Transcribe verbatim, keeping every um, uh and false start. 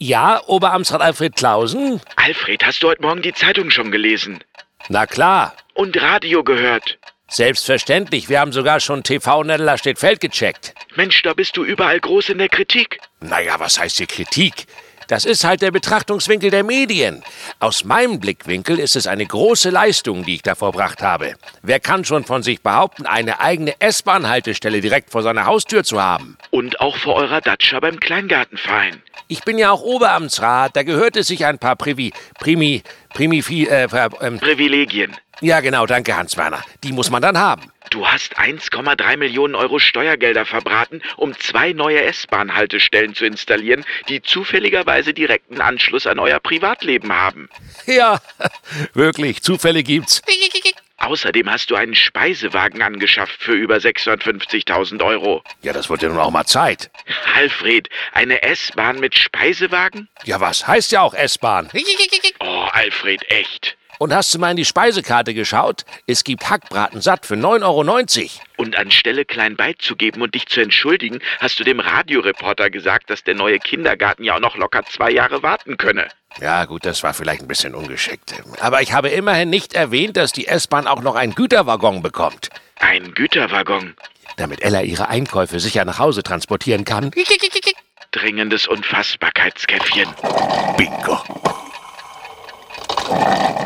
Ja, Oberamtsrat Alfred Clausen? Alfred, hast du heute Morgen die Zeitung schon gelesen? Na klar. Und Radio gehört? Selbstverständlich, wir haben sogar schon T V-Neddeler Stedt-Feld gecheckt. Mensch, da bist du überall groß in der Kritik. Naja, was heißt hier Kritik? Das ist halt der Betrachtungswinkel der Medien. Aus meinem Blickwinkel ist es eine große Leistung, die ich da vollbracht habe. Wer kann schon von sich behaupten, eine eigene S-Bahn-Haltestelle direkt vor seiner Haustür zu haben? Und auch vor eurer Datscha beim Kleingartenverein. Ich bin ja auch Oberamtsrat, da gehört es sich ein paar Privi... Primi... Primi... Äh, ähm, Privilegien. Ja, genau, danke, Hans-Werner. Die muss man dann haben. Du hast eins Komma drei Millionen Euro Steuergelder verbraten, um zwei neue S-Bahn-Haltestellen zu installieren, die zufälligerweise direkten Anschluss an euer Privatleben haben. Ja, wirklich, Zufälle gibt's. Außerdem hast du einen Speisewagen angeschafft für über sechshundertfünfzigtausend Euro. Ja, das wird ja nun auch mal Zeit. Alfred, eine S-Bahn mit Speisewagen? Ja, was heißt ja auch S-Bahn? Oh, Alfred, echt. Und hast du mal in die Speisekarte geschaut? Es gibt Hackbraten satt für neun Euro neunzig. Und anstelle klein beizugeben und dich zu entschuldigen, hast du dem Radioreporter gesagt, dass der neue Kindergarten ja auch noch locker zwei Jahre warten könne. Ja gut, das war vielleicht ein bisschen ungeschickt. Aber ich habe immerhin nicht erwähnt, dass die S-Bahn auch noch einen Güterwaggon bekommt. Ein Güterwaggon? Damit Ella ihre Einkäufe sicher nach Hause transportieren kann. Dringendes Unfassbarkeitskäffchen. Bingo.